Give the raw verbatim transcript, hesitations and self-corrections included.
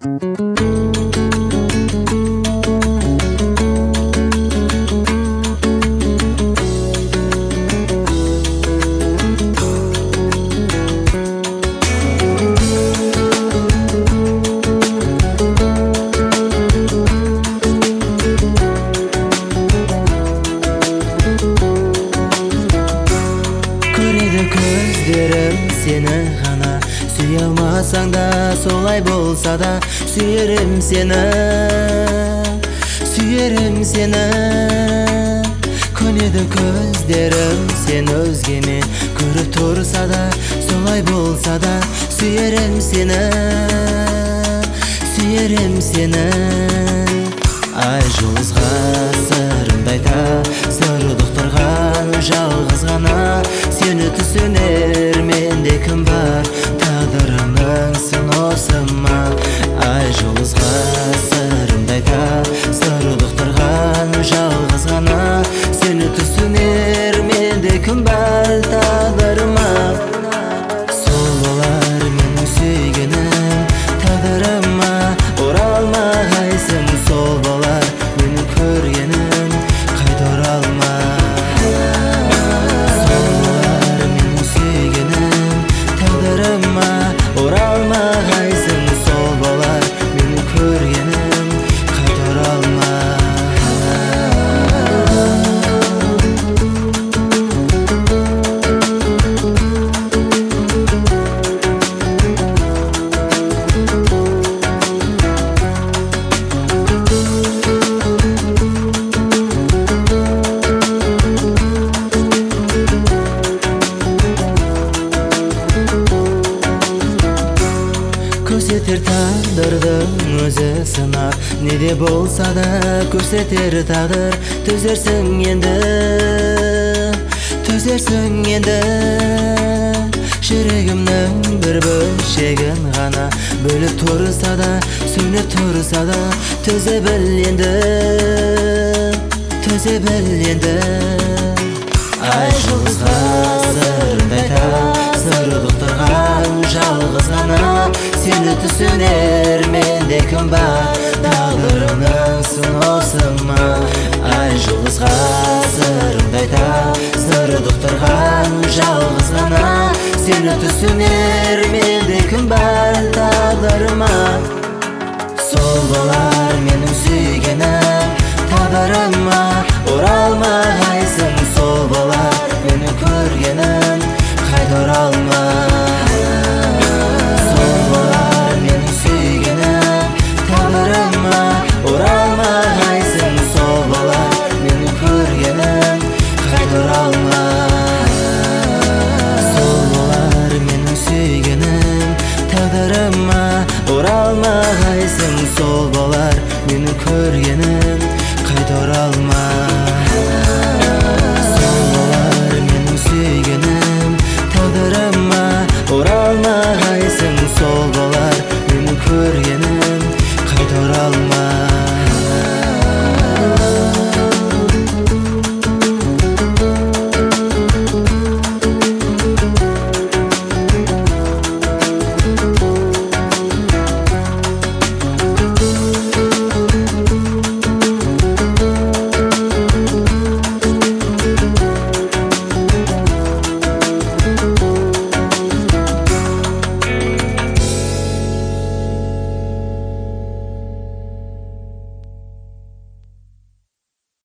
Көздерім сені ғана, сүйе алмасаң да солай болса да сүйерім сені, сүйерім сені. Көнеді көздерім сен өзгеме, көріп тұрса да солай болса да сүйерім сені, сүйерім сені. Ай жұлдызға сырымды айта, сыры доқтырған жалғыз ғана сені түсінер менде кім бар, тағдырымыңсың осы ма. Ай жұлдызға сырымды айта, сыры доқтырған жалғыз ғана сені түсінер менде кім бар, тағдырыма. Сол болар менің сүйгенім, тағдырыма оралмайсың. Сол болар менің көргенім, қайта оралма. Сол болар менің сүйгенім, тағдырыма оралмайсың. Сол болар менің көргенім, қайта оралма. Көрсетер тағдырдың өзі сынақ, неде болса да көрсетер тағдыр. Төзерсің енді, төзерсің енді. Жүрегімнің бір бөлшегін ғана бөліп тұрса да, сөніп тұрса да төзе біл енді, төзе біл енді. Ай жұлдызға сырымды айта, сыры доқтырған жалғыз ғана сені түсінер менде кім бар, тағдырымыңсың осы ма. Ай жұлдызға сырымды айта, сыры доқтырған жалғыз ғана сені түсінер менде кім бар, тағдырыма. Сол болар менің сүйгенім, тағдырыма оралмайсың. Сол болар менің көргенім, қайта оралма. Сол болар менің сүйгенім, тағдырыма оралмайсың. Сол болар менің көргенім, қайта оралма. Сол болар менің сүйгенім, тағдырыма оралмайсың. Сол болар менің көргенім, қайта оралма.